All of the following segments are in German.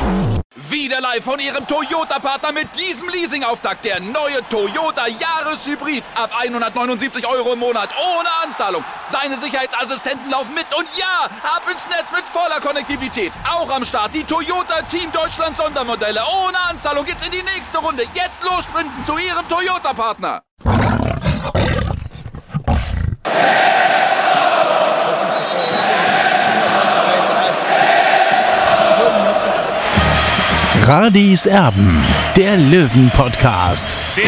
Wieder live von Ihrem Toyota-Partner mit diesem Leasing-Auftakt. Der neue Toyota Jahreshybrid. Ab 179 € im Monat. Ohne Anzahlung. Seine Sicherheitsassistenten laufen mit. Und ja, ab ins Netz mit voller Konnektivität. Auch am Start die Toyota Team Deutschland Sondermodelle. Ohne Anzahlung geht's in die nächste Runde. Jetzt los sprinten zu Ihrem Toyota-Partner. Radis Erben, der Löwen-Podcast. Bin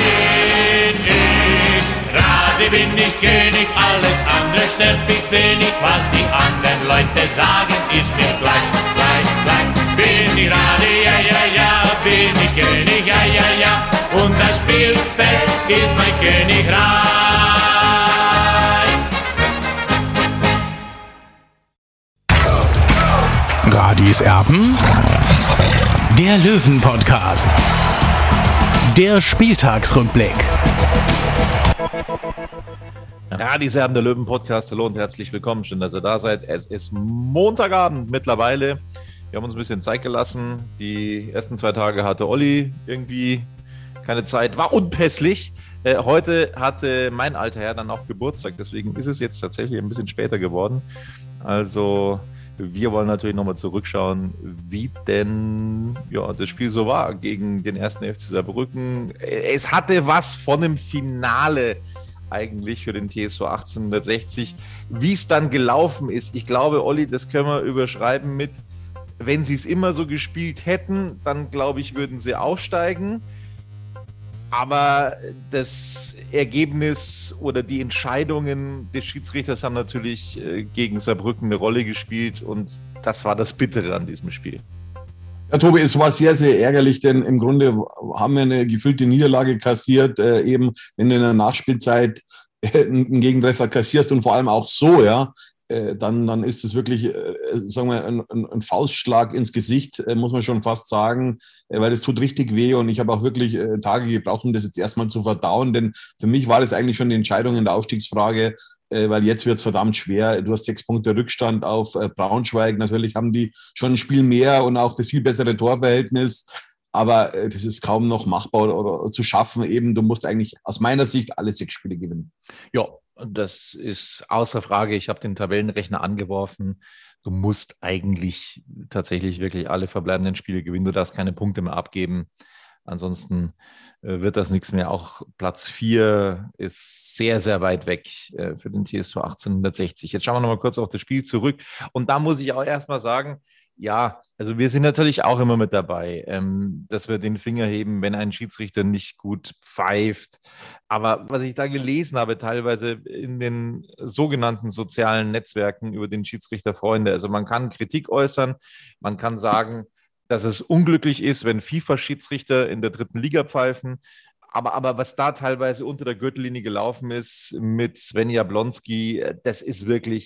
ich Radi, bin ich König, alles andere stört mich wenig. Was die anderen Leute sagen, ist mir gleich. Bin ich Radi, ja, bin ich König, ja. Und das Spielfeld ist mein Königreich. Radis Erben, der Löwen-Podcast. Der Spieltagsrückblick. Radis Erben, der Löwen-Podcast. Hallo und herzlich willkommen. Schön, dass ihr da seid. Es ist Montagabend mittlerweile. Wir haben uns ein bisschen Zeit gelassen. Die ersten 2 Tage hatte Olli irgendwie keine Zeit. War unpässlich. Heute hatte mein alter Herr dann auch Geburtstag. Deswegen ist es jetzt tatsächlich ein bisschen später geworden. Also wir wollen natürlich nochmal zurückschauen, wie denn das Spiel so war gegen den 1. FC Saarbrücken. Es hatte was von einem Finale eigentlich für den TSV 1860. Wie es dann gelaufen ist, ich glaube, Olli, das können wir überschreiben mit, wenn sie es immer so gespielt hätten, dann glaube ich, würden sie aufsteigen. Aber das Ergebnis oder die Entscheidungen des Schiedsrichters haben natürlich gegen Saarbrücken eine Rolle gespielt und das war das Bittere an diesem Spiel. Ja, Tobi, es war sehr, sehr ärgerlich, denn im Grunde haben wir eine gefühlte Niederlage kassiert, eben wenn du in der Nachspielzeit einen Gegentreffer kassierst und vor allem auch so, ja, dann ist es wirklich, sagen wir, ein Faustschlag ins Gesicht, muss man schon fast sagen, weil das tut richtig weh und ich habe auch wirklich Tage gebraucht, um das jetzt erstmal zu verdauen, denn für mich war das eigentlich schon die Entscheidung in der Aufstiegsfrage, weil jetzt wird es verdammt schwer. Du hast 6 Punkte Rückstand auf Braunschweig, natürlich haben die schon ein Spiel mehr und auch das viel bessere Torverhältnis, aber das ist kaum noch machbar oder zu schaffen. Eben, du musst eigentlich aus meiner Sicht alle 6 Spiele gewinnen. Ja, das ist außer Frage. Ich habe den Tabellenrechner angeworfen. Du musst eigentlich tatsächlich wirklich alle verbleibenden Spiele gewinnen. Du darfst keine Punkte mehr abgeben. Ansonsten wird das nichts mehr. Auch Platz 4 ist sehr, sehr weit weg für den TSV 1860. Jetzt schauen wir nochmal kurz auf das Spiel zurück. Und da muss ich auch erstmal sagen, ja, also wir sind natürlich auch immer mit dabei, dass wir den Finger heben, wenn ein Schiedsrichter nicht gut pfeift. Aber was ich da gelesen habe, teilweise in den sogenannten sozialen Netzwerken über den Schiedsrichterfreunde, also man kann Kritik äußern, man kann sagen, dass es unglücklich ist, wenn FIFA-Schiedsrichter in der 3. Liga pfeifen. Aber was da teilweise unter der Gürtellinie gelaufen ist mit Sven Jablonski, das ist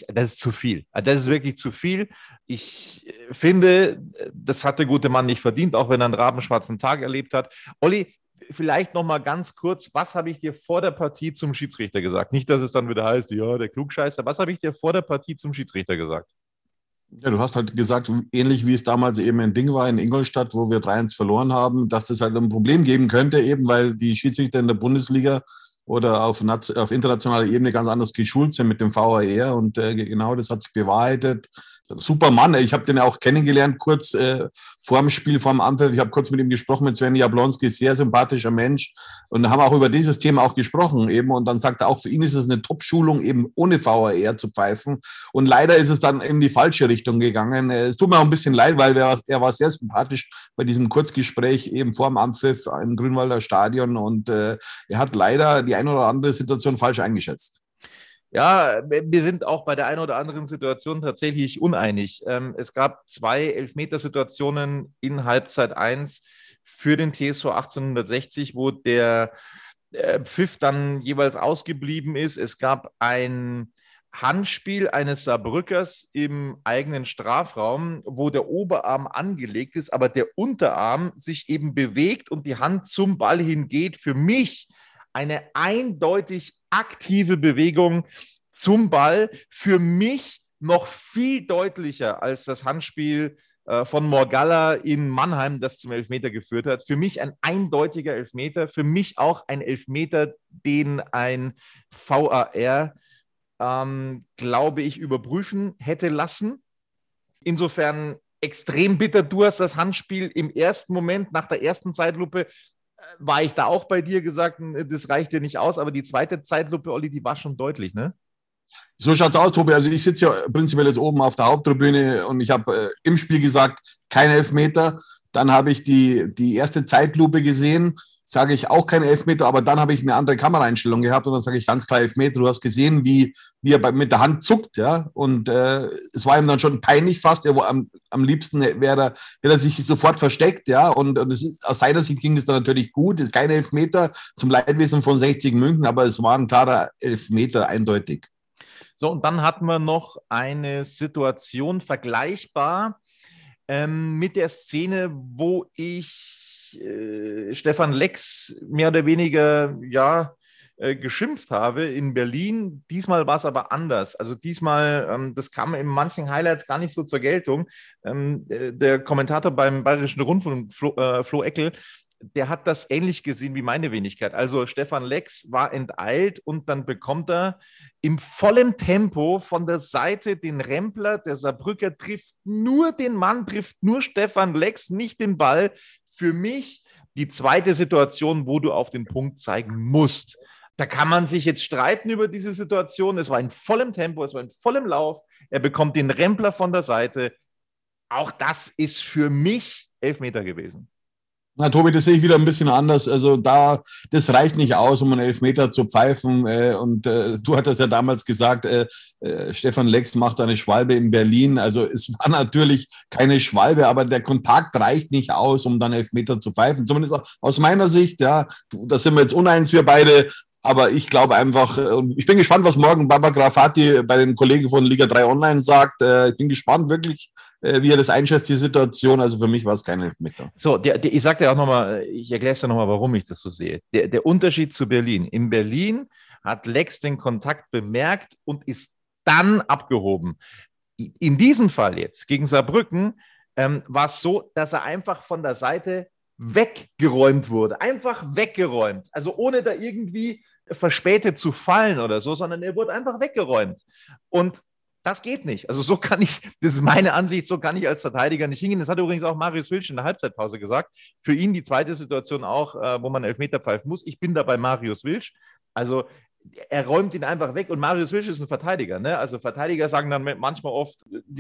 zu viel. Das ist wirklich zu viel. Ich finde, das hat der gute Mann nicht verdient, auch wenn er einen rabenschwarzen Tag erlebt hat. Olli, vielleicht noch mal ganz kurz, was habe ich dir vor der Partie zum Schiedsrichter gesagt? Nicht, dass es dann wieder heißt, ja, der Klugscheißer. Was habe ich dir vor der Partie zum Schiedsrichter gesagt? Ja, du hast halt gesagt, ähnlich wie es damals eben ein Ding war in Ingolstadt, wo wir 3-1 verloren haben, dass es halt ein Problem geben könnte, eben weil die Schiedsrichter in der Bundesliga oder auf internationaler Ebene ganz anders geschult sind mit dem VAR und genau das hat sich bewahrheitet. Super Mann, ich habe den auch kennengelernt, kurz vor dem Spiel, vor dem Anpfiff. Ich habe kurz mit ihm gesprochen, mit Sven Jablonski, sehr sympathischer Mensch und haben auch über dieses Thema auch gesprochen eben und dann sagt er auch, für ihn ist es eine Top-Schulung, eben ohne VAR zu pfeifen und leider ist es dann in die falsche Richtung gegangen. Es tut mir auch ein bisschen leid, weil er war sehr sympathisch bei diesem Kurzgespräch eben vor dem Anpfiff im Grünwalder Stadion und er hat leider die eine oder andere Situation falsch eingeschätzt. Ja, wir sind auch bei der einen oder anderen Situation tatsächlich uneinig. Es gab 2 Elfmetersituationen in Halbzeit 1 für den TSV 1860, wo der Pfiff dann jeweils ausgeblieben ist. Es gab ein Handspiel eines Saarbrückers im eigenen Strafraum, wo der Oberarm angelegt ist, aber der Unterarm sich eben bewegt und die Hand zum Ball hingeht. Für mich eine eindeutig aktive Bewegung zum Ball, für mich noch viel deutlicher als das Handspiel von Morgalla in Mannheim, das zum Elfmeter geführt hat. Für mich ein eindeutiger Elfmeter, für mich auch ein Elfmeter, den ein VAR, glaube ich, überprüfen hätte lassen. Insofern extrem bitter. Du hast das Handspiel im ersten Moment, nach der ersten Zeitlupe, war ich da auch bei dir gesagt, das reicht dir nicht aus, aber die zweite Zeitlupe, Olli, die war schon deutlich, ne? So schaut's aus, Tobi. Also ich sitze ja prinzipiell jetzt oben auf der Haupttribüne und ich habe im Spiel gesagt, kein Elfmeter. Dann habe ich die erste Zeitlupe gesehen, sage ich auch kein Elfmeter, aber dann habe ich eine andere Kameraeinstellung gehabt und dann sage ich ganz klar Elfmeter. Du hast gesehen, wie er mit der Hand zuckt, ja, und es war ihm dann schon peinlich fast. Am liebsten hätte er sich sofort versteckt, ja, und es ist, aus seiner Sicht ging es dann natürlich gut. Es ist kein Elfmeter zum Leidwesen von 60 München, aber es war ein klarer Elfmeter, eindeutig. So, und dann hatten wir noch eine Situation vergleichbar mit der Szene, wo ich Stefan Lex mehr oder weniger geschimpft habe in Berlin. Diesmal war es aber anders. Also diesmal, das kam in manchen Highlights gar nicht so zur Geltung. Der Kommentator beim Bayerischen Rundfunk, Flo Eckel, der hat das ähnlich gesehen wie meine Wenigkeit. Also Stefan Lex war enteilt und dann bekommt er im vollen Tempo von der Seite den Rempler. Der Saarbrücker trifft nur den Mann, trifft nur Stefan Lex, nicht den Ball. Für mich die zweite Situation, wo du auf den Punkt zeigen musst. Da kann man sich jetzt streiten über diese Situation. Es war in vollem Tempo, es war in vollem Lauf. Er bekommt den Rempler von der Seite. Auch das ist für mich Elfmeter gewesen. Na, Tobi, das sehe ich wieder ein bisschen anders. Also das reicht nicht aus, um einen Elfmeter zu pfeifen. Du hattest ja damals gesagt, Stefan Lex macht eine Schwalbe in Berlin. Also es war natürlich keine Schwalbe, aber der Kontakt reicht nicht aus, um dann Elfmeter zu pfeifen. Zumindest aus meiner Sicht, ja, da sind wir jetzt uneins, wir beide. Aber ich glaube einfach, ich bin gespannt, was morgen Baba Grafati bei den Kollegen von Liga 3 Online sagt. Ich bin gespannt wirklich, wie er das einschätzt, die Situation. Also für mich war es kein Elfmeter. So, ich sage dir auch nochmal, ich erkläre es dir nochmal, warum ich das so sehe. Der Unterschied zu Berlin. In Berlin hat Lex den Kontakt bemerkt und ist dann abgehoben. In diesem Fall jetzt gegen Saarbrücken war es so, dass er einfach von der Seite weggeräumt wurde. Einfach weggeräumt. Also ohne da irgendwie verspätet zu fallen oder so, sondern er wurde einfach weggeräumt. Und das geht nicht. Also so kann ich, das ist meine Ansicht, so kann ich als Verteidiger nicht hingehen. Das hat übrigens auch Marius Wilsch in der Halbzeitpause gesagt. Für ihn die zweite Situation auch, wo man Elfmeter pfeifen muss. Ich bin da bei Marius Wilsch. Also er räumt ihn einfach weg und Marius Wilsch ist ein Verteidiger. Ne? Also Verteidiger sagen dann manchmal oft,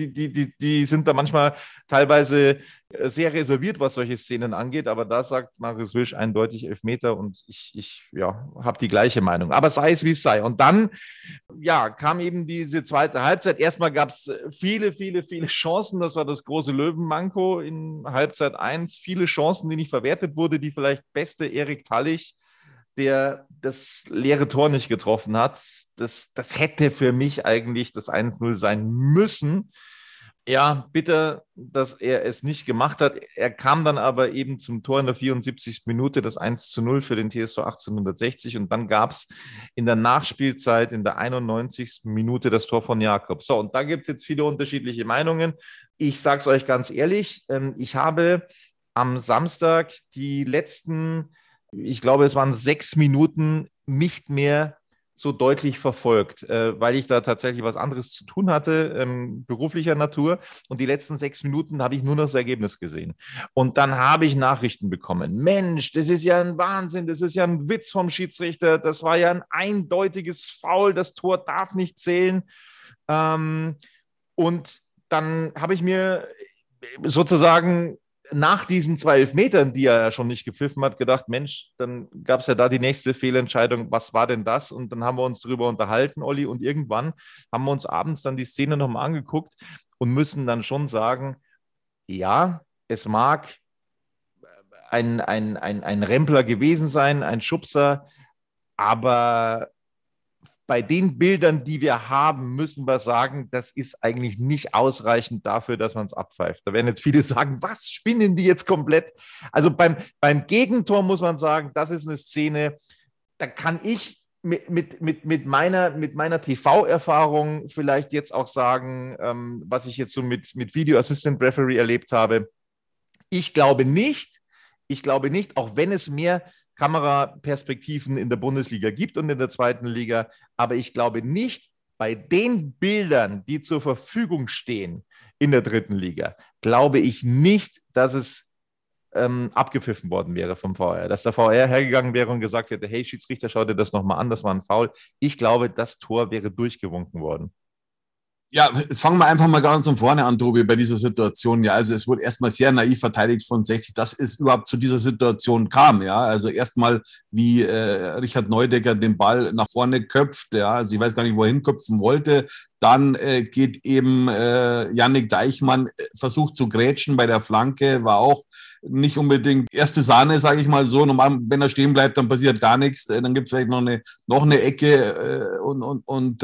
die sind da manchmal teilweise sehr reserviert, was solche Szenen angeht, aber da sagt Marius Wilsch eindeutig Elfmeter und ich habe die gleiche Meinung. Aber sei es, wie es sei. Und dann kam eben diese zweite Halbzeit. Erstmal gab es viele Chancen. Das war das große Löwenmanko in Halbzeit 1. Viele Chancen, die nicht verwertet wurde. Die vielleicht beste Erik Tallich, der das leere Tor nicht getroffen hat. Das hätte für mich eigentlich das 1-0 sein müssen. Ja, bitter, dass er es nicht gemacht hat. Er kam dann aber eben zum Tor in der 74. Minute, das 1-0 für den TSV 1860. Und dann gab es in der Nachspielzeit in der 91. Minute das Tor von Jakob. So, und da gibt es jetzt viele unterschiedliche Meinungen. Ich sage es euch ganz ehrlich, ich habe am Samstag die letzten, ich glaube, es waren 6 Minuten nicht mehr so deutlich verfolgt, weil ich da tatsächlich was anderes zu tun hatte, beruflicher Natur. Und die letzten 6 Minuten habe ich nur noch das Ergebnis gesehen. Und dann habe ich Nachrichten bekommen. Mensch, das ist ja ein Wahnsinn, das ist ja ein Witz vom Schiedsrichter, das war ja ein eindeutiges Foul, das Tor darf nicht zählen. Und dann habe ich mir sozusagen nach diesen 2 Elfmetern, die er ja schon nicht gepfiffen hat, gedacht, Mensch, dann gab es ja da die nächste Fehlentscheidung, was war denn das? Und dann haben wir uns darüber unterhalten, Olli, und irgendwann haben wir uns abends dann die Szene nochmal angeguckt und müssen dann schon sagen, ja, es mag ein Rempler gewesen sein, ein Schubser, aber bei den Bildern, die wir haben, müssen wir sagen, das ist eigentlich nicht ausreichend dafür, dass man es abpfeift. Da werden jetzt viele sagen, was, spinnen die jetzt komplett? Also beim Gegentor muss man sagen, das ist eine Szene, da kann ich mit meiner TV-Erfahrung vielleicht jetzt auch sagen, was ich jetzt so mit Video Assistant Referee erlebt habe. Ich glaube nicht, auch wenn es mehr Kameraperspektiven in der Bundesliga gibt und in der zweiten Liga, aber ich glaube nicht, bei den Bildern, die zur Verfügung stehen in der dritten Liga, glaube ich nicht, dass es abgepfiffen worden wäre vom VR. Dass der VR hergegangen wäre und gesagt hätte, hey Schiedsrichter, schau dir das nochmal an, das war ein Foul. Ich glaube, das Tor wäre durchgewunken worden. Ja, jetzt fangen wir einfach mal ganz von vorne an, Tobi, bei dieser Situation. Ja, also es wurde erstmal sehr naiv verteidigt von 60, dass es überhaupt zu dieser Situation kam. Ja, also erstmal, wie Richard Neudecker den Ball nach vorne köpft. Ja, also ich weiß gar nicht, wo er hinköpfen wollte. Dann geht eben Yannick Deichmann, versucht zu grätschen bei der Flanke, war auch nicht unbedingt erste Sahne, sage ich mal so. Normal, wenn er stehen bleibt, dann passiert gar nichts. Dann gibt es vielleicht noch eine Ecke und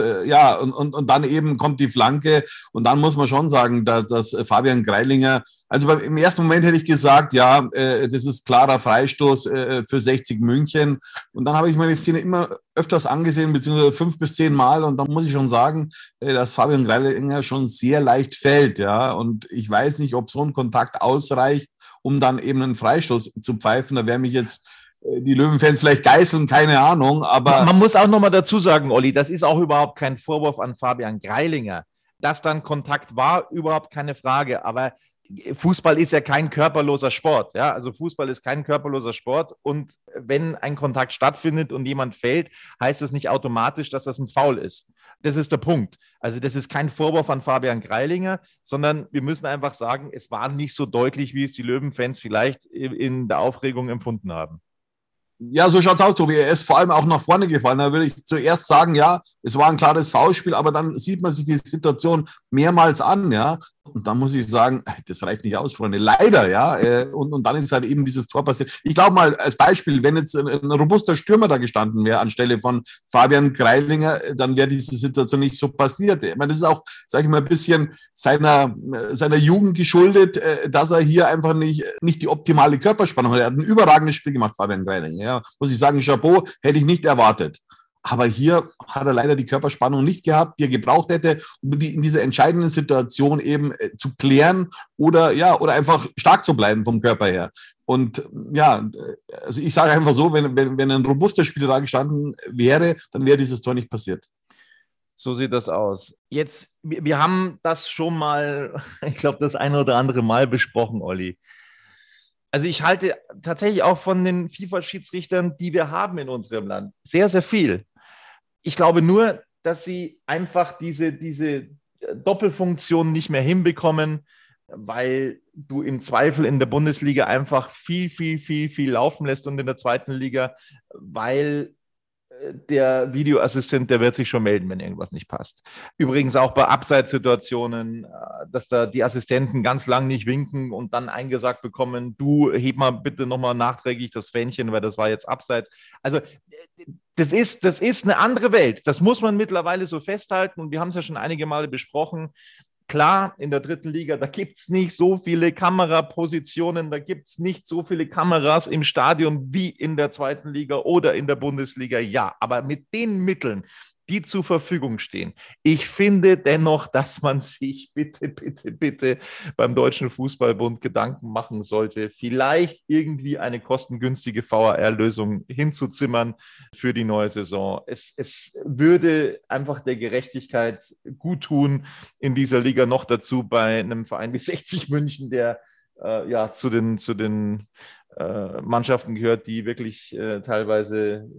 dann eben kommt die Flanke. Und dann muss man schon sagen, dass Fabian Greilinger, also im ersten Moment hätte ich gesagt, ja, das ist klarer Freistoß für 60 München. Und dann habe ich mir die Szene immer öfters angesehen, beziehungsweise 5 bis 10 Mal. Und dann muss ich schon sagen, dass Fabian Greilinger schon sehr leicht fällt. Ja, und ich weiß nicht, ob so ein Kontakt ausreicht, um dann eben einen Freistoß zu pfeifen. Da werden mich jetzt die Löwenfans vielleicht geißeln, keine Ahnung. Aber man muss auch nochmal dazu sagen, Olli, das ist auch überhaupt kein Vorwurf an Fabian Greilinger. Dass dann Kontakt war, überhaupt keine Frage. Aber Fußball ist ja kein körperloser Sport. Ja? Also Fußball ist kein körperloser Sport. Und wenn ein Kontakt stattfindet und jemand fällt, heißt das nicht automatisch, dass das ein Foul ist. Das ist der Punkt. Also das ist kein Vorwurf an Fabian Greilinger, sondern wir müssen einfach sagen, es war nicht so deutlich, wie es die Löwenfans vielleicht in der Aufregung empfunden haben. Ja, so schaut's aus, Tobi. Er ist vor allem auch nach vorne gefallen. Da würde ich zuerst sagen, ja, es war ein klares Foulspiel, aber dann sieht man sich die Situation mehrmals an, ja. Und dann muss ich sagen, das reicht nicht aus, Freunde. Leider, ja. Und dann ist halt eben dieses Tor passiert. Ich glaube mal, als Beispiel, wenn jetzt ein robuster Stürmer da gestanden wäre anstelle von Fabian Greilinger, dann wäre diese Situation nicht so passiert. Ich meine, das ist auch, sage ich mal, ein bisschen seiner Jugend geschuldet, dass er hier einfach nicht die optimale Körperspannung hat. Er hat ein überragendes Spiel gemacht, Fabian Greilinger. Ja, muss ich sagen, Chapeau, hätte ich nicht erwartet. Aber hier hat er leider die Körperspannung nicht gehabt, die er gebraucht hätte, um die in dieser entscheidenden Situation eben zu klären oder einfach stark zu bleiben vom Körper her. Und ja, also ich sage einfach so, wenn ein robuster Spieler da gestanden wäre, dann wäre dieses Tor nicht passiert. So sieht das aus. Jetzt, wir haben das schon mal, ich glaube, das eine oder andere Mal besprochen, Olli. Also ich halte tatsächlich auch von den FIFA-Schiedsrichtern, die wir haben in unserem Land, sehr, sehr viel. Ich glaube nur, dass sie einfach diese Doppelfunktion nicht mehr hinbekommen, weil du im Zweifel in der Bundesliga einfach viel laufen lässt und in der zweiten Liga, weil der Videoassistent, der wird sich schon melden, wenn irgendwas nicht passt. Übrigens auch bei Abseitssituationen, dass da die Assistenten ganz lang nicht winken und dann eingesagt bekommen, du heb mal bitte nochmal nachträglich das Fähnchen, weil das war jetzt Abseits. Also das ist eine andere Welt. Das muss man mittlerweile so festhalten und wir haben es ja schon einige Male besprochen. Klar, in der dritten Liga, da gibt es nicht so viele Kamerapositionen, da gibt es nicht so viele Kameras im Stadion wie in der zweiten Liga oder in der Bundesliga. Ja, aber mit den Mitteln, die zur Verfügung stehen, ich finde dennoch, dass man sich bitte beim Deutschen Fußballbund Gedanken machen sollte, vielleicht irgendwie eine kostengünstige VAR-Lösung hinzuzimmern für die neue Saison. Es würde einfach der Gerechtigkeit gut tun in dieser Liga, noch dazu bei einem Verein wie 60 München, der zu den Mannschaften gehört, die wirklich teilweise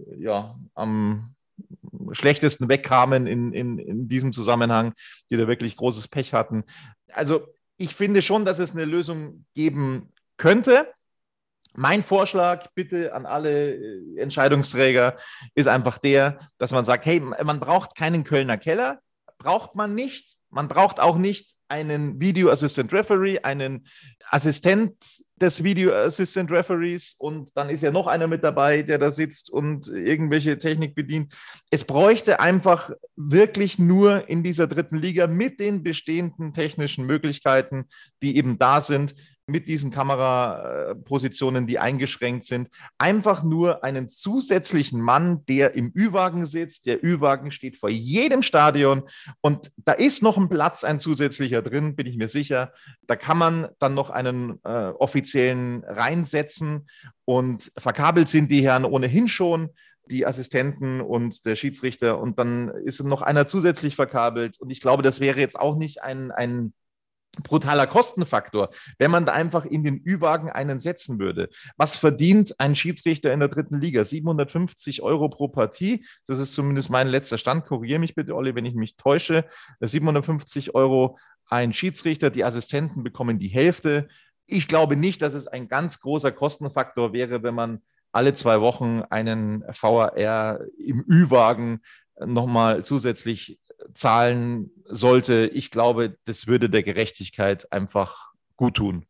am schlechtesten wegkamen in diesem Zusammenhang, die da wirklich großes Pech hatten. Also ich finde schon, dass es eine Lösung geben könnte. Mein Vorschlag bitte an alle Entscheidungsträger ist einfach der, dass man sagt, hey, man braucht keinen Kölner Keller, braucht man nicht. Man braucht auch nicht einen Video Assistant Referee, einen Assistent des Video Assistant Referees und dann ist ja noch einer mit dabei, der da sitzt und irgendwelche Technik bedient. Es bräuchte einfach wirklich nur in dieser dritten Liga mit den bestehenden technischen Möglichkeiten, die eben da sind, mit diesen Kamerapositionen, die eingeschränkt sind, einfach nur einen zusätzlichen Mann, der im Ü-Wagen sitzt. Der Ü-Wagen steht vor jedem Stadion und da ist noch ein Platz, ein zusätzlicher drin, bin ich mir sicher. Da kann man dann noch einen offiziellen reinsetzen und verkabelt sind die Herren ohnehin schon, die Assistenten und der Schiedsrichter, und dann ist noch einer zusätzlich verkabelt und ich glaube, das wäre jetzt auch nicht ein brutaler Kostenfaktor, wenn man da einfach in den Ü-Wagen einen setzen würde. Was verdient ein Schiedsrichter in der 3. Liga? 750 € pro Partie. Das ist zumindest mein letzter Stand. Korrigiere mich bitte, Olli, wenn ich mich täusche. 750 € ein Schiedsrichter. Die Assistenten bekommen die Hälfte. Ich glaube nicht, dass es ein ganz großer Kostenfaktor wäre, wenn man alle 2 Wochen einen VAR im Ü-Wagen nochmal zusätzlich zahlen sollte. Ich glaube, das würde der Gerechtigkeit einfach gut tun.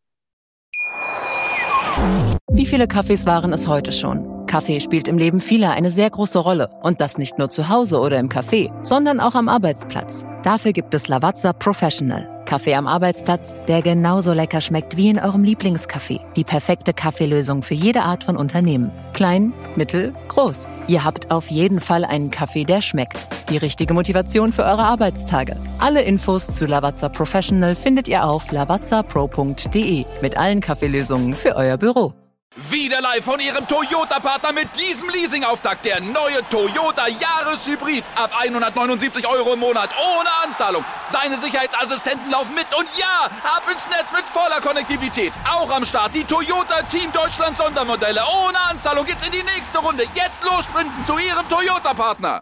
Wie viele Kaffees waren es heute schon? Kaffee spielt im Leben vieler eine sehr große Rolle. Und das nicht nur zu Hause oder im Café, sondern auch am Arbeitsplatz. Dafür gibt es Lavazza Professional. Kaffee am Arbeitsplatz, der genauso lecker schmeckt wie in eurem Lieblingscafé. Die perfekte Kaffeelösung für jede Art von Unternehmen. Klein, mittel, groß. Ihr habt auf jeden Fall einen Kaffee, der schmeckt. Die richtige Motivation für eure Arbeitstage. Alle Infos zu Lavazza Professional findet ihr auf lavazzapro.de mit allen Kaffeelösungen für euer Büro. Wieder live von Ihrem Toyota-Partner mit diesem Leasing-Auftakt. Der neue Toyota Jahreshybrid. Ab 179 € im Monat. Ohne Anzahlung. Seine Sicherheitsassistenten laufen mit. Und ja, ab ins Netz mit voller Konnektivität. Auch am Start die Toyota Team Deutschland Sondermodelle. Ohne Anzahlung geht's in die nächste Runde. Jetzt los sprinten zu Ihrem Toyota-Partner.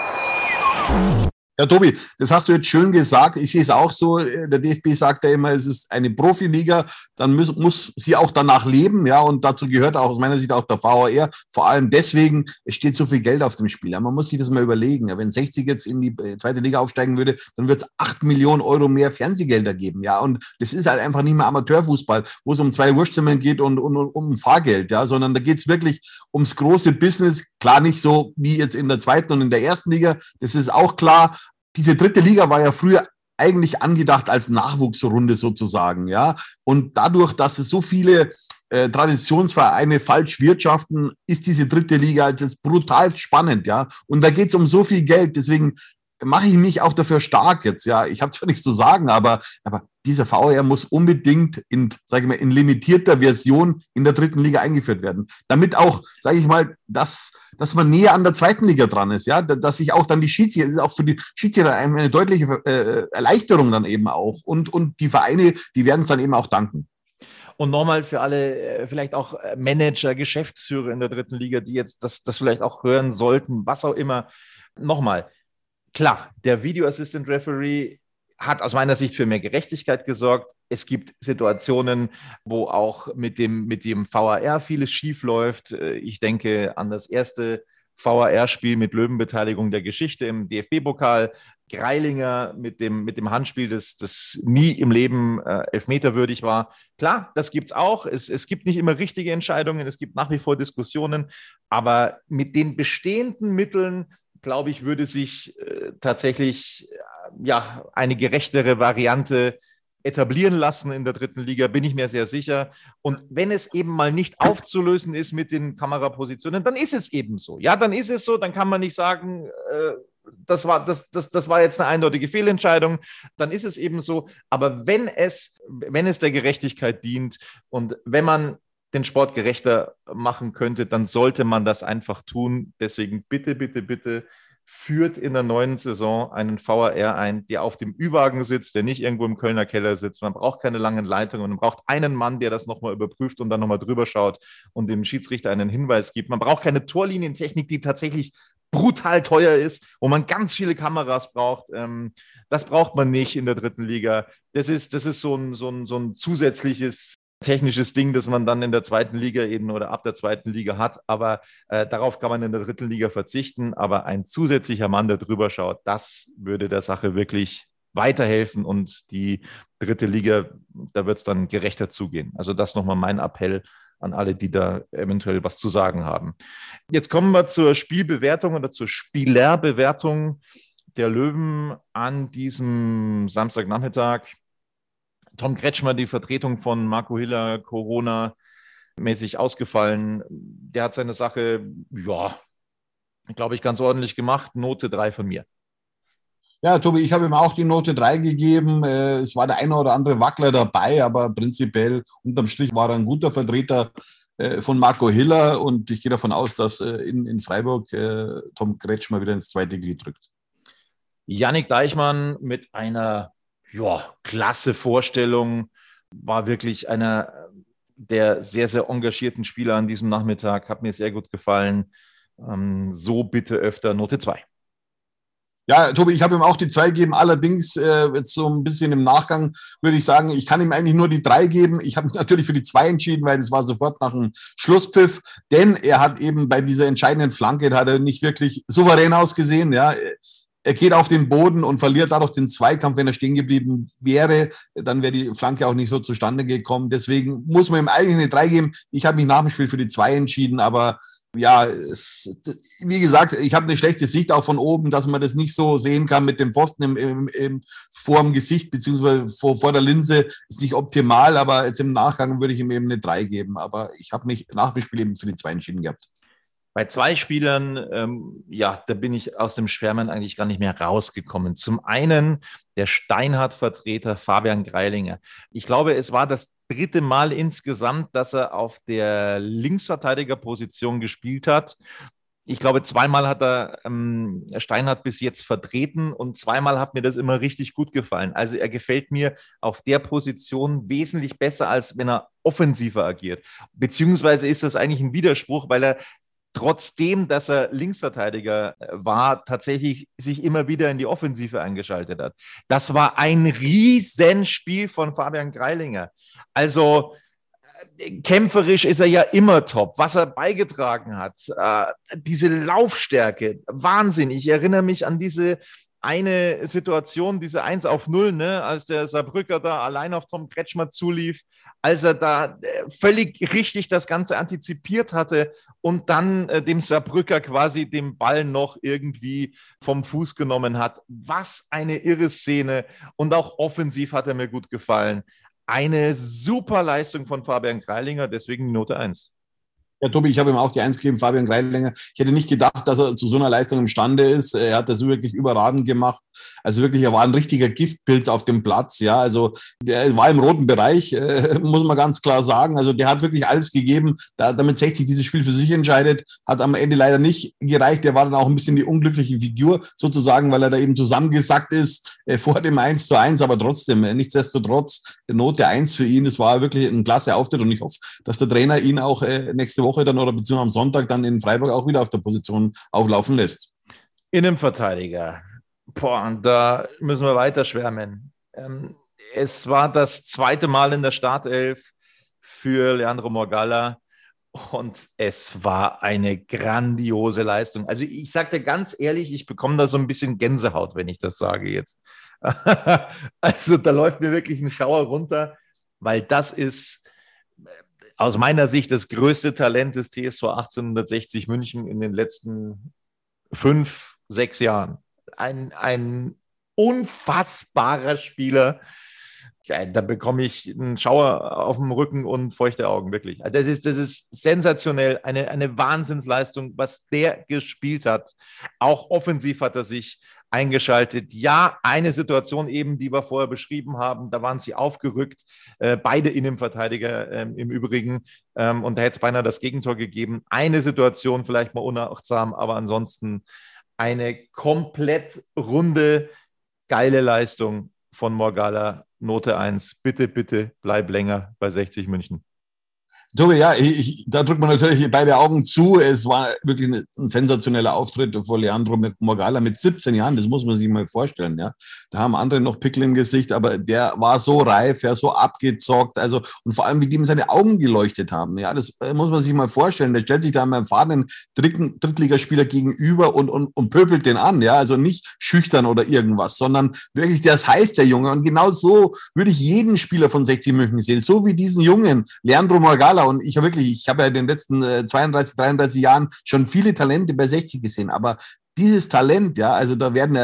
Ja, Tobi, das hast du jetzt schön gesagt. Ich sehe es auch so. Der DFB sagt ja immer, es ist eine Profiliga. Dann muss sie auch danach leben. Ja, und dazu gehört auch aus meiner Sicht auch der VAR. Vor allem deswegen, es steht so viel Geld auf dem Spiel. Ja, man muss sich das mal überlegen. Ja, wenn 60 jetzt in die 2. Liga aufsteigen würde, dann wird es 8 Millionen € mehr Fernsehgelder geben. Ja, und das ist halt einfach nicht mehr Amateurfußball, wo es um 2 Wurstsemmeln geht und um Fahrgeld. Ja, sondern da geht es wirklich ums große Business. Klar, nicht so wie jetzt in der 2. und in der 1. Liga. Das ist auch klar. Diese 3. Liga war ja früher eigentlich angedacht als Nachwuchsrunde sozusagen, ja. Und dadurch, dass es so viele Traditionsvereine falsch wirtschaften, ist diese 3. Liga jetzt brutal spannend, ja. Und da geht es um so viel Geld, deswegen mache ich mich auch dafür stark jetzt, ja. Ich habe zwar nichts zu sagen, aber dieser VAR muss unbedingt in limitierter Version in der 3. Liga eingeführt werden. Damit auch, sage ich mal, dass man näher an der 2. Liga dran ist, ja, dass sich auch dann die Schiedsrichter, das ist auch für die Schiedsrichter eine deutliche Erleichterung dann eben auch. Und die Vereine, die werden es dann eben auch danken. Und nochmal für alle, vielleicht auch Manager, Geschäftsführer in der 3. Liga, die jetzt das vielleicht auch hören sollten, was auch immer. Nochmal, klar, der Video Assistant Referee hat aus meiner Sicht für mehr Gerechtigkeit gesorgt. Es gibt Situationen, wo auch mit dem VAR vieles schief läuft. Ich denke an das erste VAR-Spiel mit Löwenbeteiligung der Geschichte im DFB-Pokal. Greilinger mit dem Handspiel, das nie im Leben elfmeterwürdig war. Klar, das gibt es auch. Es gibt nicht immer richtige Entscheidungen. Es gibt nach wie vor Diskussionen. Aber mit den bestehenden Mitteln, glaube ich, würde sich tatsächlich eine gerechtere Variante etablieren lassen in der 3. Liga, bin ich mir sehr sicher. Und wenn es eben mal nicht aufzulösen ist mit den Kamerapositionen, dann ist es eben so. Ja, dann ist es so, dann kann man nicht sagen, das war jetzt eine eindeutige Fehlentscheidung, dann ist es eben so. Aber wenn es der Gerechtigkeit dient und wenn man den Sport gerechter machen könnte, dann sollte man das einfach tun. Deswegen bitte, bitte, bitte führt in der neuen Saison einen VAR ein, der auf dem Ü-Wagen sitzt, der nicht irgendwo im Kölner Keller sitzt. Man braucht keine langen Leitungen, man braucht einen Mann, der das nochmal überprüft und dann nochmal drüber schaut und dem Schiedsrichter einen Hinweis gibt. Man braucht keine Torlinientechnik, die tatsächlich brutal teuer ist, wo man ganz viele Kameras braucht. Das braucht man nicht in der 3. Liga. Das ist so ein zusätzliches technisches Ding, das man dann in der 2. Liga eben oder ab der 2. Liga hat, aber darauf kann man in der 3. Liga verzichten, aber ein zusätzlicher Mann, der drüber schaut, das würde der Sache wirklich weiterhelfen und die 3. Liga, da wird es dann gerechter zugehen. Also das nochmal mein Appell an alle, die da eventuell was zu sagen haben. Jetzt kommen wir zur Spielbewertung oder zur Spielerbewertung der Löwen an diesem Samstagnachmittag. Tom Kretschmer, die Vertretung von Marco Hiller, Corona-mäßig ausgefallen. Der hat seine Sache, ja, glaube ich, ganz ordentlich gemacht. Note 3 von mir. Ja, Tobi, ich habe ihm auch die Note 3 gegeben. Es war der eine oder andere Wackler dabei, aber prinzipiell unterm Strich war er ein guter Vertreter von Marco Hiller und ich gehe davon aus, dass in Freiburg Tom Kretschmer wieder ins zweite Glied rückt. Yannick Deichmann mit einer klasse Vorstellung, war wirklich einer der sehr, sehr engagierten Spieler an diesem Nachmittag, hat mir sehr gut gefallen. So bitte öfter Note 2. Ja, Tobi, ich habe ihm auch die 2 gegeben. Allerdings, jetzt so ein bisschen im Nachgang, würde ich sagen, ich kann ihm eigentlich nur die 3 geben. Ich habe mich natürlich für die 2 entschieden, weil es war sofort nach dem Schlusspfiff. Denn er hat eben bei dieser entscheidenden Flanke, da hat er nicht wirklich souverän ausgesehen. Ja, er geht auf den Boden und verliert dadurch den Zweikampf. Wenn er stehen geblieben wäre, dann wäre die Flanke auch nicht so zustande gekommen. Deswegen muss man ihm eigentlich eine 3 geben. Ich habe mich nach dem Spiel für die 2 entschieden, aber ja, wie gesagt, ich habe eine schlechte Sicht auch von oben, dass man das nicht so sehen kann mit dem Pfosten vor dem Gesicht, beziehungsweise vor der Linse, ist nicht optimal, aber jetzt im Nachgang würde ich ihm eben eine 3 geben. Aber ich habe mich nach dem Spiel eben für die 2 entschieden gehabt. Bei 2 Spielern, da bin ich aus dem Schwärmen eigentlich gar nicht mehr rausgekommen. Zum einen der Steinhardt-Vertreter Fabian Greilinger. Ich glaube, es war das 3. Mal insgesamt, dass er auf der Linksverteidigerposition gespielt hat. Ich glaube, 2-mal hat er Steinhardt bis jetzt vertreten und 2-mal hat mir das immer richtig gut gefallen. Also er gefällt mir auf der Position wesentlich besser, als wenn er offensiver agiert. Beziehungsweise ist das eigentlich ein Widerspruch, weil er trotzdem, dass er Linksverteidiger war, tatsächlich sich immer wieder in die Offensive eingeschaltet hat. Das war ein Riesenspiel von Fabian Greilinger. Also kämpferisch ist er ja immer top. Was er beigetragen hat, diese Laufstärke, Wahnsinn. Ich erinnere mich an diese eine Situation, diese 1-0, ne, als der Saarbrücker da allein auf Tom Kretschmer zulief, als er da völlig richtig das Ganze antizipiert hatte und dann dem Saarbrücker quasi den Ball noch irgendwie vom Fuß genommen hat. Was eine irre Szene und auch offensiv hat er mir gut gefallen. Eine super Leistung von Fabian Greilinger, deswegen Note 1. Ja, Tobi, ich habe ihm auch die 1 gegeben, Fabian Greilinger. Ich hätte nicht gedacht, dass er zu so einer Leistung imstande ist. Er hat das wirklich überragend gemacht. Also wirklich, er war ein richtiger Giftpilz auf dem Platz. Ja, also der war im roten Bereich, muss man ganz klar sagen. Also der hat wirklich alles gegeben, damit 60 dieses Spiel für sich entscheidet. Hat am Ende leider nicht gereicht. Der war dann auch ein bisschen die unglückliche Figur sozusagen, weil er da eben zusammengesackt ist vor dem 1:1. Aber trotzdem, nichtsdestotrotz, Note 1 für ihn. Das war wirklich ein klasse Auftritt und ich hoffe, dass der Trainer ihn auch nächste Woche dann oder beziehungsweise am Sonntag dann in Freiburg auch wieder auf der Position auflaufen lässt. Innenverteidiger. Da müssen wir weiter schwärmen. Es war das 2. Mal in der Startelf für Leandro Morgalla und es war eine grandiose Leistung. Also ich sage dir ganz ehrlich, ich bekomme da so ein bisschen Gänsehaut, wenn ich das sage jetzt. Also da läuft mir wirklich ein Schauer runter, weil das ist aus meiner Sicht das größte Talent des TSV 1860 München in den letzten 5, 6 Jahren. Ein unfassbarer Spieler. Ja, da bekomme ich einen Schauer auf dem Rücken und feuchte Augen, wirklich. Das ist sensationell, eine Wahnsinnsleistung, was der gespielt hat. Auch offensiv hat er sich eingeschaltet. Ja, eine Situation eben, die wir vorher beschrieben haben, da waren sie aufgerückt, beide Innenverteidiger im Übrigen, und da hätte es beinahe das Gegentor gegeben. Eine Situation vielleicht mal unachtsam, aber ansonsten eine komplett runde, geile Leistung von Morgalla, Note 1. Bitte, bitte bleib länger bei 60 München. Tobi, ja, da drückt man natürlich beide Augen zu. Es war wirklich ein sensationeller Auftritt von Leandro Morgalla mit 17 Jahren. Das muss man sich mal vorstellen. Ja, da haben andere noch Pickel im Gesicht, aber der war so reif, ja, so abgezockt. Also und vor allem, wie die ihm seine Augen geleuchtet haben. Ja, das muss man sich mal vorstellen. Der stellt sich da einem erfahrenen Drittligaspieler gegenüber und pöbelt den an. Ja, also nicht schüchtern oder irgendwas, sondern wirklich, der ist heiß, der Junge. Und genau so würde ich jeden Spieler von 60 München sehen, so wie diesen Jungen Leandro Morgalla. Und ich habe ja in den letzten 32, 33 Jahren schon viele Talente bei 60 gesehen, aber dieses Talent, ja, also da werden ja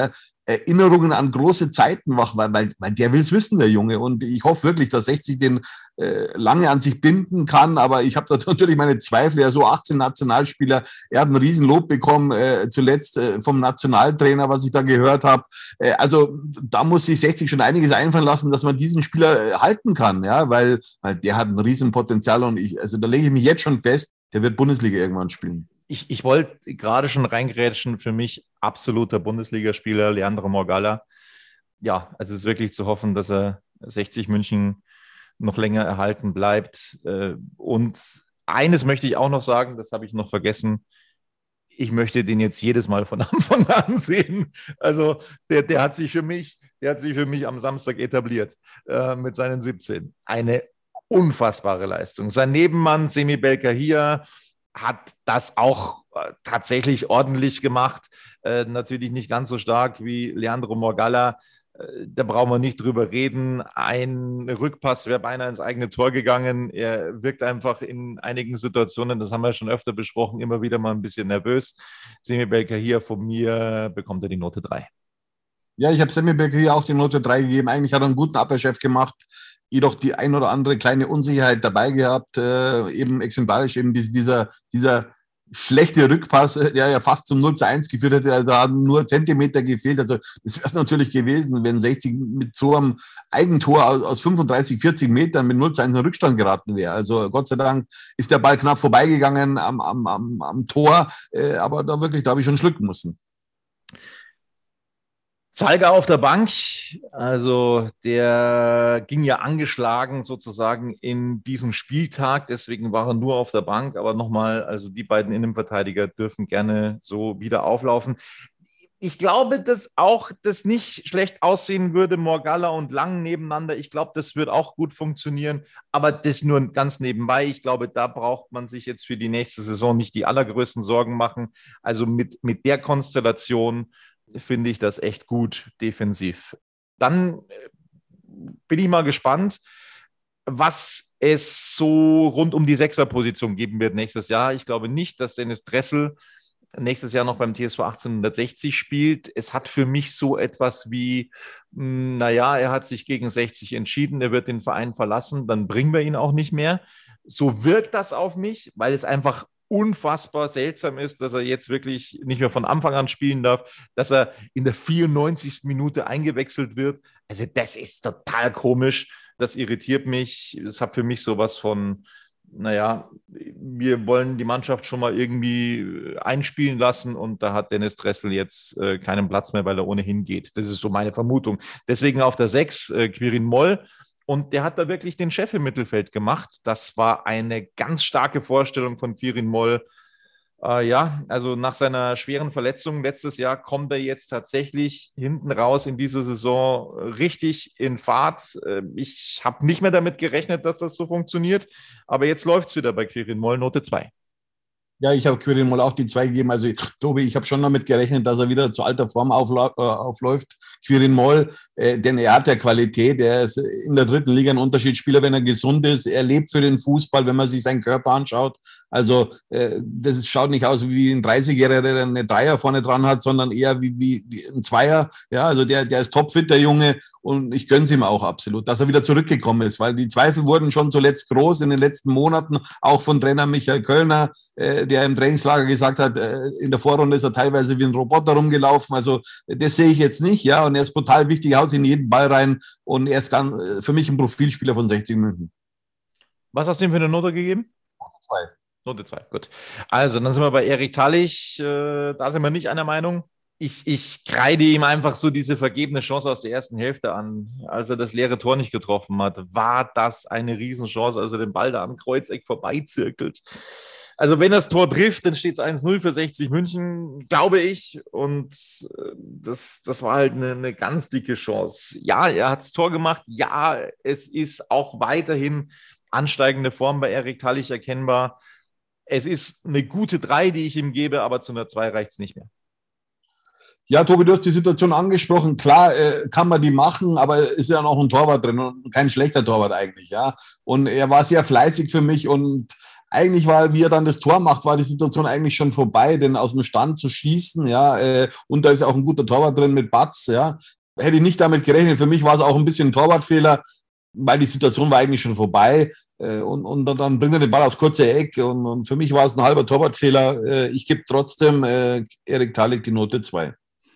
Erinnerungen an große Zeiten wach, weil der will es wissen, der Junge. Und ich hoffe wirklich, dass 60 den lange an sich binden kann. Aber ich habe da natürlich meine Zweifel. Er so 18 Nationalspieler. Er hat ein Riesenlob bekommen, zuletzt vom Nationaltrainer, was ich da gehört habe. Also da muss sich 60 schon einiges einfallen lassen, dass man diesen Spieler halten kann. Ja, weil der hat ein Riesenpotenzial. Und also da lege ich mich jetzt schon fest, der wird Bundesliga irgendwann spielen. Ich wollte gerade schon reingrätschen, für mich absoluter Bundesligaspieler, Leandro Morgalla. Ja, also es ist wirklich zu hoffen, dass er 60 München noch länger erhalten bleibt. Und eines möchte ich auch noch sagen, das habe ich noch vergessen, ich möchte den jetzt jedes Mal von Anfang an sehen. Also der hat sich für mich am Samstag etabliert mit seinen 17. Eine unfassbare Leistung. Sein Nebenmann, Semi Belkahia, hat das auch tatsächlich ordentlich gemacht. Natürlich nicht ganz so stark wie Leandro Morgalla. Da brauchen wir nicht drüber reden. Ein Rückpass wäre beinahe ins eigene Tor gegangen. Er wirkt einfach in einigen Situationen, das haben wir schon öfter besprochen, immer wieder mal ein bisschen nervös. Semi Belkahia von mir bekommt er die Note 3. Ja, ich habe Semi Belkahia auch die Note 3 gegeben. Eigentlich hat er einen guten Abwehrchef gemacht. Jedoch die ein oder andere kleine Unsicherheit dabei gehabt, eben exemplarisch eben dieser schlechte Rückpass, der ja fast zum 0:1 geführt hätte, also da haben nur Zentimeter gefehlt. Also das wäre es natürlich gewesen, wenn 60 mit so einem Eigentor aus 35, 40 Metern mit 0:1 in Rückstand geraten wäre. Also Gott sei Dank ist der Ball knapp vorbeigegangen am Tor, aber da habe ich schon schlucken müssen. Zalga auf der Bank, also der ging ja angeschlagen sozusagen in diesen Spieltag, deswegen war er nur auf der Bank, aber nochmal, also die beiden Innenverteidiger dürfen gerne so wieder auflaufen. Ich glaube, dass auch das nicht schlecht aussehen würde, Morgalla und Lang nebeneinander. Ich glaube, das wird auch gut funktionieren, aber das nur ganz nebenbei. Ich glaube, da braucht man sich jetzt für die nächste Saison nicht die allergrößten Sorgen machen. Also mit der Konstellation finde ich das echt gut defensiv. Dann bin ich mal gespannt, was es so rund um die Sechserposition geben wird nächstes Jahr. Ich glaube nicht, dass Dennis Dressel nächstes Jahr noch beim TSV 1860 spielt. Es hat für mich so etwas wie, er hat sich gegen 60 entschieden, er wird den Verein verlassen, dann bringen wir ihn auch nicht mehr. So wirkt das auf mich, weil es einfach unfassbar seltsam ist, dass er jetzt wirklich nicht mehr von Anfang an spielen darf, dass er in der 94. Minute eingewechselt wird. Also das ist total komisch. Das irritiert mich. Es hat für mich sowas von, wir wollen die Mannschaft schon mal irgendwie einspielen lassen und da hat Dennis Dressel jetzt keinen Platz mehr, weil er ohnehin geht. Das ist so meine Vermutung. Deswegen auf der 6 Quirin Moll. Und der hat da wirklich den Chef im Mittelfeld gemacht. Das war eine ganz starke Vorstellung von Quirin Moll. Also nach seiner schweren Verletzung letztes Jahr kommt er jetzt tatsächlich hinten raus in dieser Saison richtig in Fahrt. Ich habe nicht mehr damit gerechnet, dass das so funktioniert. Aber jetzt läuft es wieder bei Quirin Moll, Note 2. Ja, ich habe Quirin Moll auch die 2 gegeben. Also, Tobi, ich habe schon damit gerechnet, dass er wieder zu alter Form aufläuft. Quirin Moll, denn er hat ja Qualität. Er ist in der 3. Liga ein Unterschiedsspieler, wenn er gesund ist. Er lebt für den Fußball, wenn man sich seinen Körper anschaut. Also, schaut nicht aus wie ein 30-Jähriger, der eine Dreier vorne dran hat, sondern eher wie ein Zweier. Ja, also der ist topfit, der Junge. Und ich gönne es ihm auch absolut, dass er wieder zurückgekommen ist, weil die Zweifel wurden schon zuletzt groß in den letzten Monaten, auch von Trainer Michael Kölner, der im Trainingslager gesagt hat, in der Vorrunde ist er teilweise wie ein Roboter rumgelaufen. Also das sehe ich jetzt nicht, ja. Und er ist brutal wichtig, haut in jeden Ball rein. Und er ist für mich ein Profilspieler von 60 München. Was hast du ihm für eine Note gegeben? 2. Note 2, gut. Also, dann sind wir bei Erik Tallich. Da sind wir nicht einer Meinung. Ich kreide ihm einfach so diese vergebene Chance aus der ersten Hälfte an. Als er das leere Tor nicht getroffen hat, war das eine Riesenchance, als er den Ball da am Kreuzeck vorbeizirkelt. Also wenn das Tor trifft, dann steht es 1-0 für 60 München, glaube ich. Und das war halt eine ganz dicke Chance. Ja, er hat das Tor gemacht. Ja, es ist auch weiterhin ansteigende Form bei Erik Tallich erkennbar. Es ist eine gute 3, die ich ihm gebe, aber zu einer 2 reicht es nicht mehr. Ja, Tobi, du hast die Situation angesprochen. Klar kann man die machen, aber ist ja noch ein Torwart drin und kein schlechter Torwart eigentlich, ja. Und er war sehr fleißig für mich und eigentlich war, wie er dann das Tor macht, war die Situation eigentlich schon vorbei, denn aus dem Stand zu schießen, ja, und da ist auch ein guter Torwart drin mit Batz, ja, hätte ich nicht damit gerechnet. Für mich war es auch ein bisschen ein Torwartfehler, weil die Situation war eigentlich schon vorbei, und dann bringt er den Ball aufs kurze Eck, und für mich war es ein halber Torwartfehler. Ich gebe trotzdem Erik Thalek die Note 2.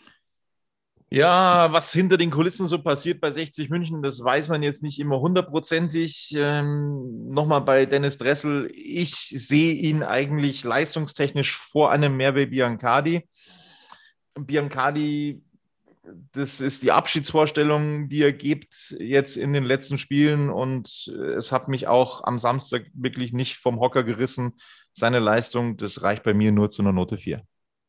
Ja, was hinter den Kulissen so passiert bei 60 München, das weiß man jetzt nicht immer hundertprozentig. Nochmal bei Dennis Dressel, ich sehe ihn eigentlich leistungstechnisch vor einem Merve Biancardi. Biancardi, das ist die Abschiedsvorstellung, die er gibt jetzt in den letzten Spielen, und es hat mich auch am Samstag wirklich nicht vom Hocker gerissen. Seine Leistung, das reicht bei mir nur zu einer Note 4.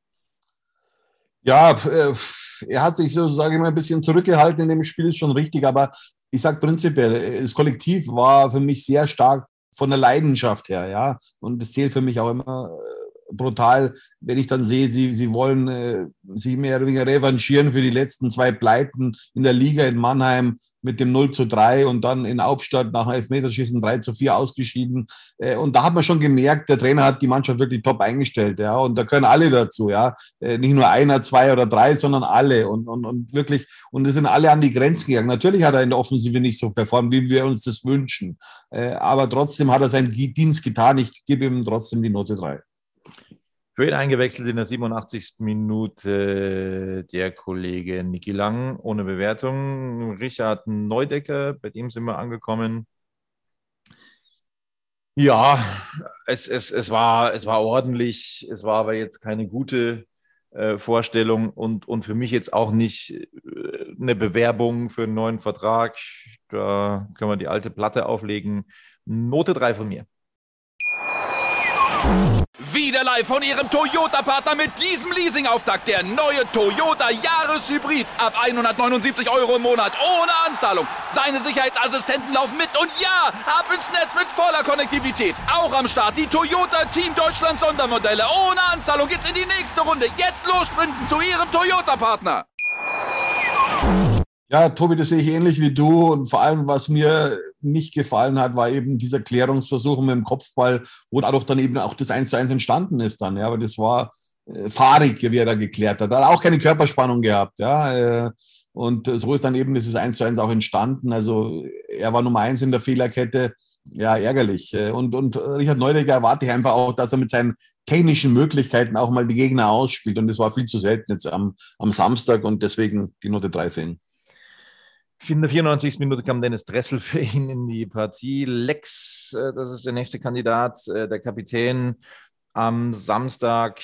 Ja, er hat sich so, sage ich mal, ein bisschen zurückgehalten in dem Spiel, ist schon richtig, aber ich sage prinzipiell, das Kollektiv war für mich sehr stark von der Leidenschaft her, ja, und das zählt für mich auch immer brutal, wenn ich dann sehe, sie wollen sich mehr oder weniger revanchieren für die letzten 2 Pleiten in der Liga in Mannheim mit dem 0:3 und dann in Hauptstadt nach einem Elfmeterschießen 3:4 ausgeschieden. Und da hat man schon gemerkt, der Trainer hat die Mannschaft wirklich top eingestellt, ja, und da können alle dazu, ja, nicht nur 1, 2 oder 3, sondern alle, und wirklich, und es sind alle an die Grenzen gegangen. Natürlich hat er in der Offensive nicht so performt, wie wir uns das wünschen, aber trotzdem hat er seinen Dienst getan. Ich gebe ihm trotzdem die Note 3. Für ihn eingewechselt in der 87. Minute der Kollege Niki Lang, ohne Bewertung. Richard Neudecker, bei dem sind wir angekommen. Ja, es war ordentlich, es war aber jetzt keine gute Vorstellung, und für mich jetzt auch nicht eine Bewerbung für einen neuen Vertrag. Da können wir die alte Platte auflegen. Note 3 von mir. Wieder live von Ihrem Toyota-Partner mit diesem Leasing-Auftakt. Der neue Toyota Jahreshybrid. Ab 179 € im Monat. Ohne Anzahlung. Seine Sicherheitsassistenten laufen mit. Und ja, ab ins Netz mit voller Konnektivität. Auch am Start die Toyota Team Deutschland Sondermodelle. Ohne Anzahlung geht's in die nächste Runde. Jetzt los sprinten zu Ihrem Toyota-Partner. Ja, Tobi, das sehe ich ähnlich wie du, und vor allem, was mir nicht gefallen hat, war eben dieser Klärungsversuch mit dem Kopfball, wo dadurch dann eben auch das 1:1 entstanden ist dann, ja, aber das war fahrig, wie er da geklärt hat. Er hat auch keine Körperspannung gehabt, ja, und so ist dann eben dieses 1:1 auch entstanden. Also er war Nummer 1 in der Fehlerkette, ja, ärgerlich. Und Richard Neudecker erwarte ich einfach auch, dass er mit seinen technischen Möglichkeiten auch mal die Gegner ausspielt, und das war viel zu selten jetzt am Samstag, und deswegen die Note 3 für ihn. In der 94. Minute kam Dennis Dressel für ihn in die Partie. Lex, das ist der nächste Kandidat, der Kapitän am Samstag.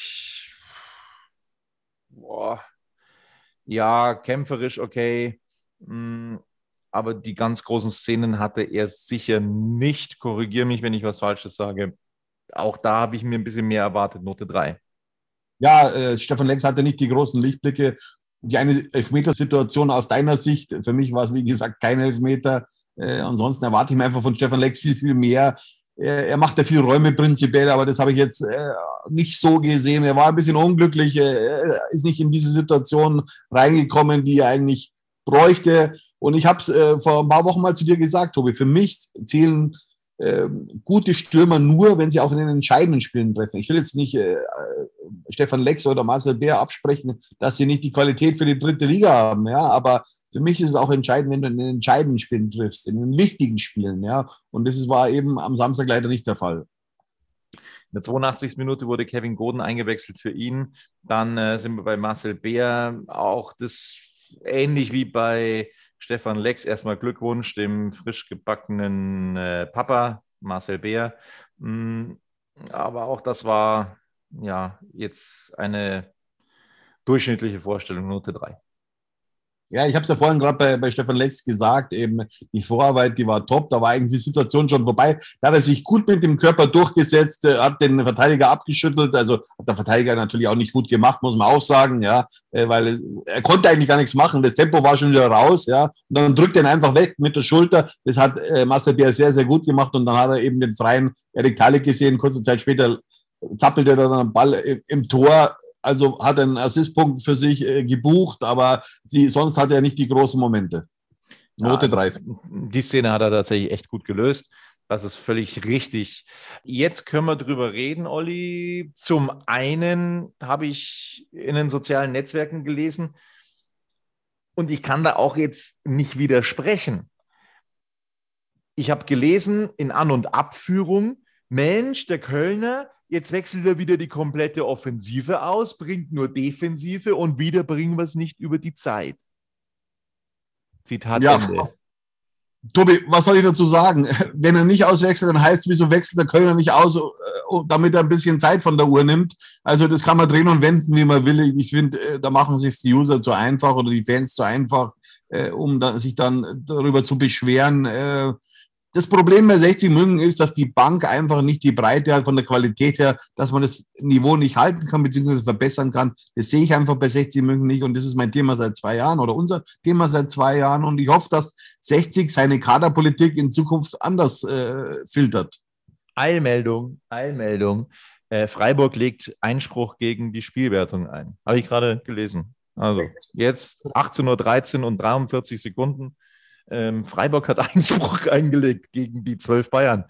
Ja, kämpferisch okay, aber die ganz großen Szenen hatte er sicher nicht. Korrigiere mich, wenn ich was Falsches sage. Auch da habe ich mir ein bisschen mehr erwartet, Note 3. Ja, Stefan Lex hatte nicht die großen Lichtblicke. Die eine Elfmetersituation aus deiner Sicht, für mich war es, wie gesagt, kein Elfmeter. Ansonsten erwarte ich mir einfach von Stefan Lex viel, viel mehr. Er macht ja viel Räume prinzipiell, aber das habe ich jetzt nicht so gesehen. Er war ein bisschen unglücklich, er ist nicht in diese Situation reingekommen, die er eigentlich bräuchte. Und ich habe es vor ein paar Wochen mal zu dir gesagt, Tobi, für mich zählen gute Stürmer nur, wenn sie auch in den entscheidenden Spielen treffen. Ich will jetzt nicht Stefan Lex oder Marcel Beer absprechen, dass sie nicht die Qualität für die 3. Liga haben, ja, aber für mich ist es auch entscheidend, wenn du in den entscheidenden Spielen triffst, in den wichtigen Spielen, ja, und das war eben am Samstag leider nicht der Fall. In der 82. Minute wurde Kevin Goden eingewechselt für ihn. Dann sind wir bei Marcel Beer, auch das ähnlich wie bei Stefan Lex. Erstmal Glückwunsch dem frisch gebackenen Papa, Marcel Beer. Aber auch das war ja jetzt eine durchschnittliche Vorstellung, Note 3. Ja, ich habe es ja vorhin gerade bei Stefan Lex gesagt, eben die Vorarbeit, die war top, da war eigentlich die Situation schon vorbei. Da hat er sich gut mit dem Körper durchgesetzt, hat den Verteidiger abgeschüttelt, also hat der Verteidiger natürlich auch nicht gut gemacht, muss man auch sagen, ja, weil er konnte eigentlich gar nichts machen, das Tempo war schon wieder raus, ja, und dann drückt er ihn einfach weg mit der Schulter, das hat Marcel Beer sehr, sehr gut gemacht, und dann hat er eben den freien Erik Thalek gesehen, kurze Zeit später zappelte er dann am Ball im Tor, also hat einen Assistpunkt für sich gebucht, aber sonst hat er nicht die großen Momente. Note 3. Die Szene hat er tatsächlich echt gut gelöst. Das ist völlig richtig. Jetzt können wir drüber reden, Olli. Zum einen habe ich in den sozialen Netzwerken gelesen und ich kann da auch jetzt nicht widersprechen. Ich habe gelesen in An- und Abführung, Mensch, der Kölner, jetzt wechselt er wieder die komplette Offensive aus, bringt nur Defensive und wieder bringen wir es nicht über die Zeit. Zitat Ende. Tobi, was soll ich dazu sagen? Wenn er nicht auswechselt, dann heißt es, wieso wechselt der Kölner nicht aus, damit er ein bisschen Zeit von der Uhr nimmt? Also das kann man drehen und wenden, wie man will. Ich finde, da machen sich die User zu einfach oder die Fans zu einfach, um sich dann darüber zu beschweren. Das Problem bei 60 München ist, dass die Bank einfach nicht die Breite hat von der Qualität her, dass man das Niveau nicht halten kann bzw. verbessern kann. Das sehe ich einfach bei 60 München nicht und das ist mein Thema seit 2 Jahren oder unser Thema seit 2 Jahren und ich hoffe, dass 60 seine Kaderpolitik in Zukunft anders filtert. Eilmeldung. Freiburg legt Einspruch gegen die Spielwertung ein. Habe ich gerade gelesen. Also jetzt 18:13 Uhr und 43 Sekunden. Freiburg hat Einspruch eingelegt gegen die 12 Bayern.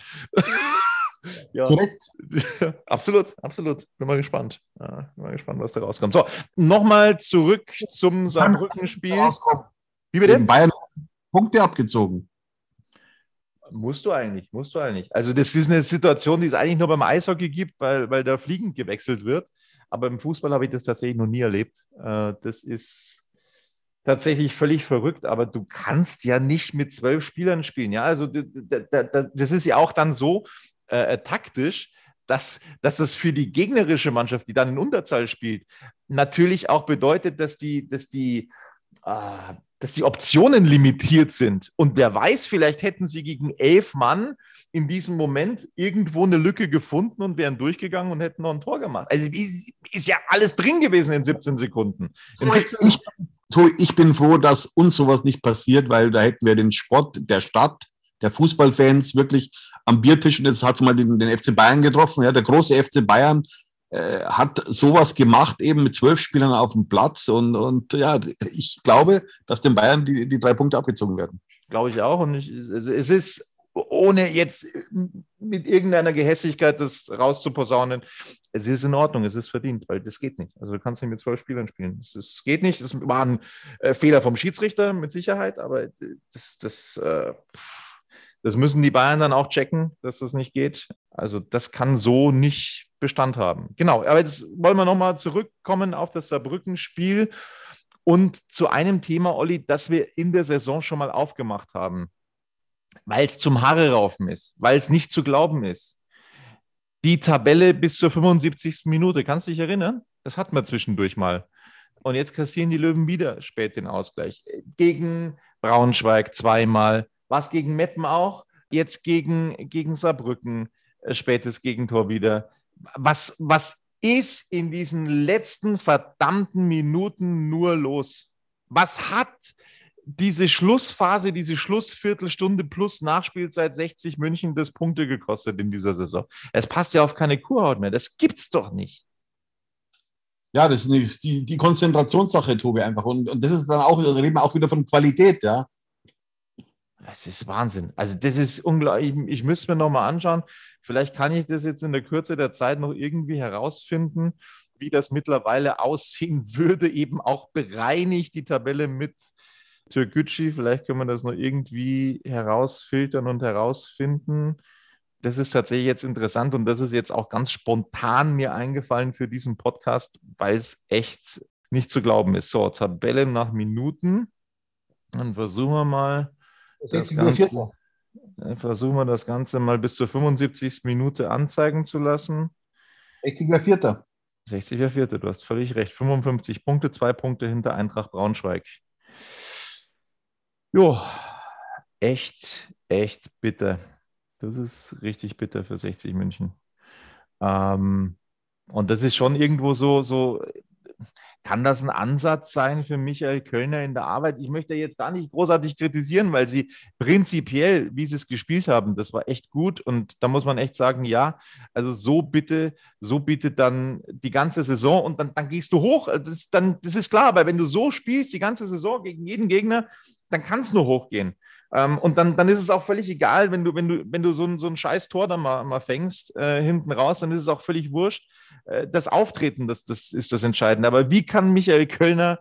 Ja. Zu Recht. Absolut. Bin mal gespannt. Ja, bin mal gespannt, was da rauskommt. So, nochmal zurück zum Saarbrücken-Spiel. Wie bitte? Bayern Punkte abgezogen. Musst du eigentlich. Also das ist eine Situation, die es eigentlich nur beim Eishockey gibt, weil da fliegend gewechselt wird. Aber im Fußball habe ich das tatsächlich noch nie erlebt. Das ist tatsächlich völlig verrückt, aber du kannst ja nicht mit 12 Spielern spielen. Ja, also das ist ja auch dann so taktisch, dass es für die gegnerische Mannschaft, die dann in Unterzahl spielt, natürlich auch bedeutet, dass die Optionen limitiert sind. Und wer weiß, vielleicht hätten sie gegen 11 Mann in diesem Moment irgendwo eine Lücke gefunden und wären durchgegangen und hätten noch ein Tor gemacht. Also ist ja alles drin gewesen in 17 Sekunden. Ich bin froh, dass uns sowas nicht passiert, weil da hätten wir den Sport der Stadt, der Fußballfans wirklich am Biertisch, und jetzt hat es mal den FC Bayern getroffen, ja, der große FC Bayern hat sowas gemacht, eben mit 12 Spielern auf dem Platz und ja, ich glaube, dass den Bayern die 3 Punkte abgezogen werden. Glaube ich auch und es ist, ohne jetzt mit irgendeiner Gehässigkeit das rauszuposaunen, es ist in Ordnung, es ist verdient, weil das geht nicht. Also du kannst nicht mit 12 Spielern spielen. Es geht nicht, es war ein Fehler vom Schiedsrichter mit Sicherheit, aber das müssen die Bayern dann auch checken, dass das nicht geht. Also das kann so nicht Bestand haben. Genau, aber jetzt wollen wir nochmal zurückkommen auf das Saarbrücken-Spiel und zu einem Thema, Olli, das wir in der Saison schon mal aufgemacht haben, weil es zum Haare raufen ist, weil es nicht zu glauben ist. Die Tabelle bis zur 75. Minute, kannst du dich erinnern? Das hatten wir zwischendurch mal. Und jetzt kassieren die Löwen wieder spät den Ausgleich. Gegen Braunschweig 2-mal, war es gegen Meppen auch, jetzt gegen Saarbrücken, spätes Gegentor wieder. Was ist in diesen letzten verdammten Minuten nur los? Was hat diese Schlussphase, diese Schlussviertelstunde plus Nachspielzeit 60 München das Punkte gekostet in dieser Saison? Es passt ja auf keine Kuhhaut mehr. Das gibt's doch nicht. Ja, das ist die Konzentrationssache, Tobi, einfach. Und das ist dann auch, also reden wir auch wieder von Qualität, ja. Das ist Wahnsinn. Also das ist unglaublich. Ich müsste mir nochmal anschauen. Vielleicht kann ich das jetzt in der Kürze der Zeit noch irgendwie herausfinden, wie das mittlerweile aussehen würde, eben auch bereinigt die Tabelle mit Türkgücü. Vielleicht können wir das noch irgendwie herausfiltern und herausfinden. Das ist tatsächlich jetzt interessant und das ist jetzt auch ganz spontan mir eingefallen für diesen Podcast, weil es echt nicht zu glauben ist. So, Tabelle nach Minuten. Dann versuchen wir mal das Ganze mal bis zur 75. Minute anzeigen zu lassen. 60.04. 60.04. Du hast völlig recht. 55 Punkte, 2 Punkte hinter Eintracht Braunschweig. Jo, echt bitter. Das ist richtig bitter für 60 München. Und das ist schon irgendwo so, kann das ein Ansatz sein für Michael Kölner in der Arbeit? Ich möchte jetzt gar nicht großartig kritisieren, weil sie prinzipiell, wie sie es gespielt haben, das war echt gut. Und da muss man echt sagen, ja, also so bitte dann die ganze Saison und dann gehst du hoch. Das ist klar, aber wenn du so spielst, die ganze Saison gegen jeden Gegner, dann kann es nur hochgehen. Und dann ist es auch völlig egal, wenn du so ein scheiß Tor dann mal fängst, hinten raus, dann ist es auch völlig wurscht. Das Auftreten, das ist das Entscheidende. Aber wie kann Michael Kölner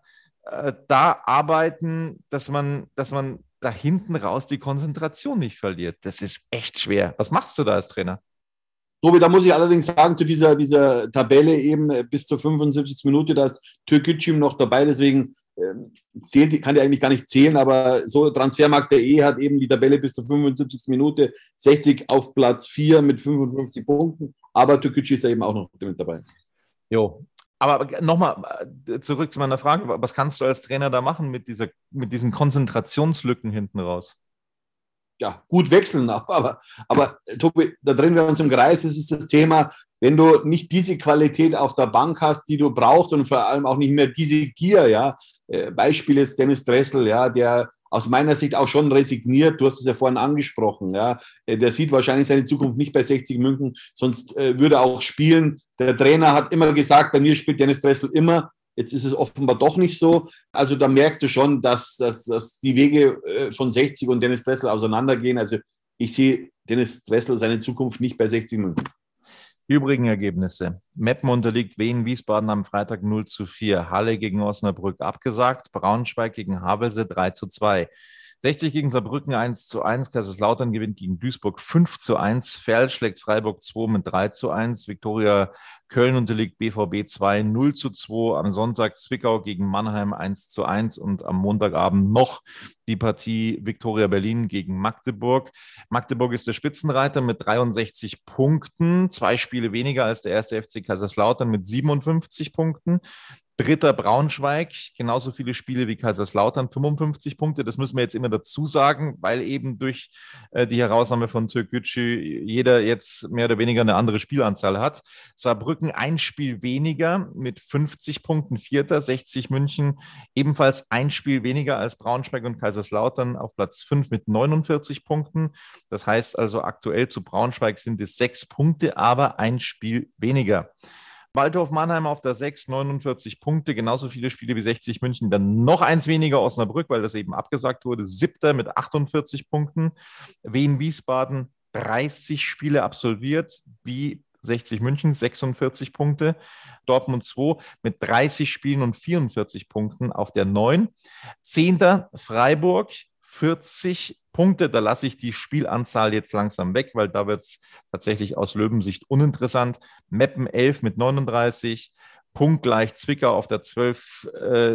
da arbeiten, dass man da hinten raus die Konzentration nicht verliert? Das ist echt schwer. Was machst du da als Trainer? Tobi, da muss ich allerdings sagen, zu dieser Tabelle eben bis zur 75. Minute, da ist Türkgücüm noch dabei, deswegen kann die eigentlich gar nicht zählen, aber so Transfermarkt.de hat eben die Tabelle bis zur 75. Minute, 60 auf Platz 4 mit 55 Punkten, aber Türkgücü ist ja eben auch noch mit dabei. Jo, aber nochmal zurück zu meiner Frage, was kannst du als Trainer da machen mit diesen Konzentrationslücken hinten raus? Ja, gut wechseln, aber Tobi, da drehen wir uns im Kreis, das ist das Thema, wenn du nicht diese Qualität auf der Bank hast, die du brauchst und vor allem auch nicht mehr diese Gier, ja, Beispiel ist Dennis Dressel, ja, der aus meiner Sicht auch schon resigniert, du hast es ja vorhin angesprochen, ja, der sieht wahrscheinlich seine Zukunft nicht bei 60 München, sonst würde er auch spielen. Der Trainer hat immer gesagt, bei mir spielt Dennis Dressel immer. Jetzt ist es offenbar doch nicht so. Also da merkst du schon, dass die Wege von 60 und Dennis Dressel auseinandergehen. Also ich sehe Dennis Dressel seine Zukunft nicht bei 60 München. Die übrigen Ergebnisse. Meppen unterliegt Wien Wiesbaden am Freitag 0:4. Halle gegen Osnabrück abgesagt. Braunschweig gegen Havelse 3:2. 60 gegen Saarbrücken 1:1. Kaiserslautern gewinnt gegen Duisburg 5:1. Ferl schlägt Freiburg 2 mit 3:1. Viktoria Köln unterliegt BVB 2 0:2. Am Sonntag Zwickau gegen Mannheim 1:1. Und am Montagabend noch die Partie Viktoria Berlin gegen Magdeburg. Magdeburg ist der Spitzenreiter mit 63 Punkten. 2 Spiele weniger als der erste FC Kaiserslautern mit 57 Punkten. Dritter Braunschweig, genauso viele Spiele wie Kaiserslautern, 55 Punkte. Das müssen wir jetzt immer dazu sagen, weil eben durch die Herausnahme von Türkgücü jeder jetzt mehr oder weniger eine andere Spielanzahl hat. Saarbrücken 1 Spiel weniger mit 50 Punkten, Vierter. 60 München ebenfalls 1 Spiel weniger als Braunschweig und Kaiserslautern auf Platz 5 mit 49 Punkten. Das heißt also aktuell zu Braunschweig sind es 6 Punkte, aber 1 Spiel weniger. Waldhof Mannheim auf der 6, 49 Punkte, genauso viele Spiele wie 60 München, dann noch 1 weniger Osnabrück, weil das eben abgesagt wurde, 7. mit 48 Punkten. Wien Wiesbaden 30 Spiele absolviert, wie 60 München, 46 Punkte. Dortmund 2 mit 30 Spielen und 44 Punkten auf der 9. 10. Freiburg, 40 Punkte, da lasse ich die Spielanzahl jetzt langsam weg, weil da wird es tatsächlich aus Löwensicht uninteressant. Meppen 11 mit 39, punktgleich Zwickau auf der 12,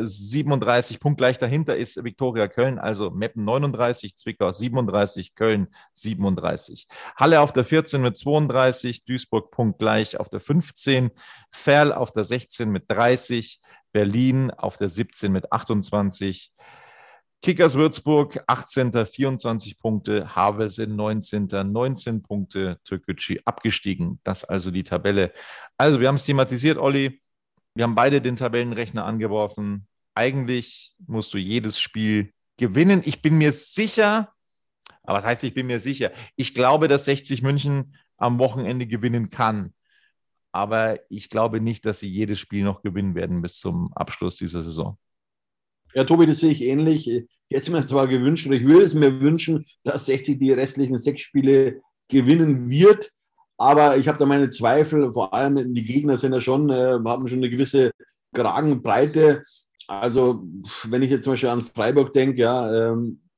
37, punktgleich dahinter ist Viktoria Köln, also Meppen 39, Zwickau 37, Köln 37. Halle auf der 14 mit 32, Duisburg punktgleich auf der 15, Ferl auf der 16 mit 30, Berlin auf der 17 mit 28, Kickers Würzburg 18. 24 Punkte, Havelse 19. 19 Punkte, Türkgücü abgestiegen. Das also die Tabelle. Also wir haben es thematisiert, Olli. Wir haben beide den Tabellenrechner angeworfen. Eigentlich musst du jedes Spiel gewinnen. Ich bin mir sicher, aber was heißt, ich bin mir sicher? Ich glaube, dass 60 München am Wochenende gewinnen kann. Aber ich glaube nicht, dass sie jedes Spiel noch gewinnen werden bis zum Abschluss dieser Saison. Ja, Tobi, das sehe ich ähnlich. Ich hätte es mir zwar gewünscht, oder ich würde es mir wünschen, dass 60 die restlichen 6 Spiele gewinnen wird, aber ich habe da meine Zweifel, vor allem die Gegner sind ja schon, haben schon eine gewisse Kragenbreite. Also, wenn ich jetzt zum Beispiel an Freiburg denke, ja,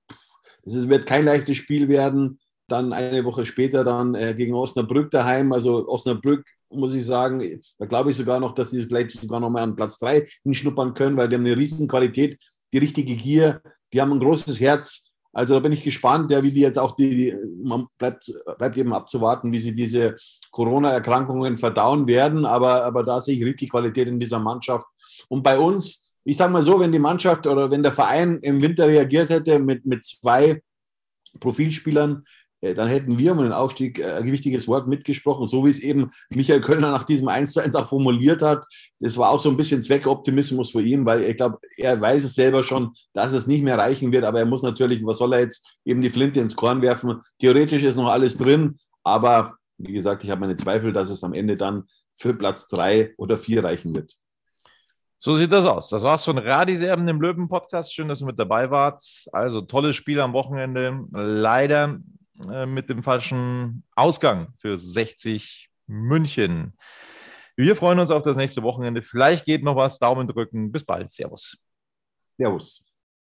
es wird kein leichtes Spiel werden. Dann eine Woche später dann gegen Osnabrück daheim. Also Osnabrück, muss ich sagen, da glaube ich sogar noch, dass sie vielleicht sogar noch mal an Platz 3 hinschnuppern können, weil die haben eine riesen Qualität, die richtige Gier, die haben ein großes Herz. Also da bin ich gespannt, ja, wie die jetzt auch man bleibt eben abzuwarten, wie sie diese Corona-Erkrankungen verdauen werden. Aber da sehe ich richtig Qualität in dieser Mannschaft. Und bei uns, ich sage mal so, wenn die Mannschaft oder wenn der Verein im Winter reagiert hätte mit 2 Profilspielern, dann hätten wir um den Aufstieg ein wichtiges Wort mitgesprochen, so wie es eben Michael Kölner nach diesem 1:1 auch formuliert hat. Das war auch so ein bisschen Zweckoptimismus für ihn, weil ich glaube, er weiß es selber schon, dass es nicht mehr reichen wird, aber er muss natürlich, was soll er jetzt, eben die Flinte ins Korn werfen. Theoretisch ist noch alles drin, aber wie gesagt, ich habe meine Zweifel, dass es am Ende dann für Platz 3 oder 4 reichen wird. So sieht das aus. Das war's von Radis Erben im Löwen-Podcast. Schön, dass ihr mit dabei wart. Also tolles Spiel am Wochenende. Leider mit dem falschen Ausgang für 60 München. Wir freuen uns auf das nächste Wochenende. Vielleicht geht noch was. Daumen drücken. Bis bald. Servus. Servus.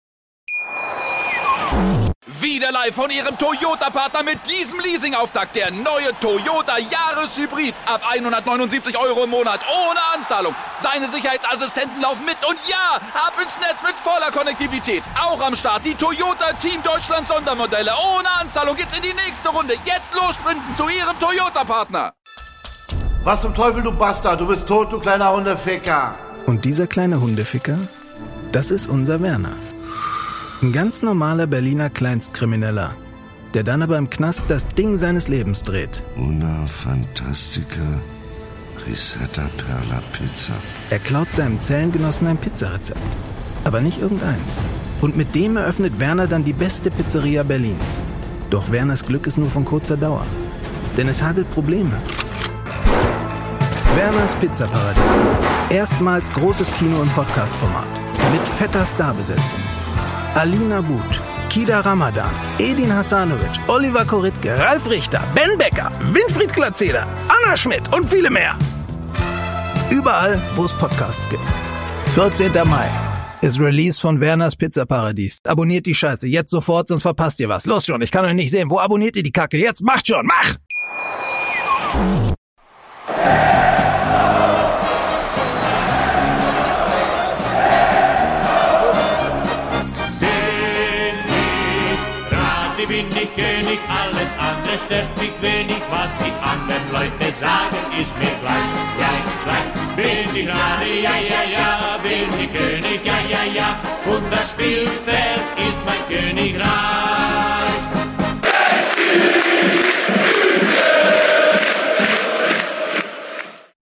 Wieder live von Ihrem Toyota-Partner mit diesem Leasing-Auftakt. Der neue Toyota Jahreshybrid. Ab 179 € im Monat. Ohne Anzahlung. Seine Sicherheitsassistenten laufen mit. Und ja, ab ins Netz mit voller Konnektivität. Auch am Start die Toyota Team Deutschland Sondermodelle. Ohne Anzahlung geht's in die nächste Runde. Jetzt los sprinten zu Ihrem Toyota-Partner. Was zum Teufel, du Bastard? Du bist tot, du kleiner Hundeficker. Und dieser kleine Hundeficker, das ist unser Werner. Ein ganz normaler Berliner Kleinstkrimineller, der dann aber im Knast das Ding seines Lebens dreht. Una fantastica risetta per la pizza. Er klaut seinem Zellengenossen ein Pizzarezept, aber nicht irgendeins. Und mit dem eröffnet Werner dann die beste Pizzeria Berlins. Doch Werners Glück ist nur von kurzer Dauer, denn es hagelt Probleme. Werners Pizzaparadies. Erstmals großes Kino- und Podcast-Format. Mit fetter Starbesetzung. Alina But, Kida Ramadan, Edin Hasanovic, Oliver Koritke, Ralf Richter, Ben Becker, Winfried Glatzeder, Anna Schmidt und viele mehr. Überall, wo es Podcasts gibt. 14. Mai ist Release von Werners Pizzaparadies. Abonniert die Scheiße jetzt sofort, sonst verpasst ihr was. Los schon, ich kann euch nicht sehen. Wo abonniert ihr die Kacke? Jetzt macht schon, mach! Bin ich König, alles andere stört mich wenig, was die anderen Leute sagen, ist mir gleich. Bin ich Rade, ja, bin ich König, ja, und das Spielfeld ist mein Königreich.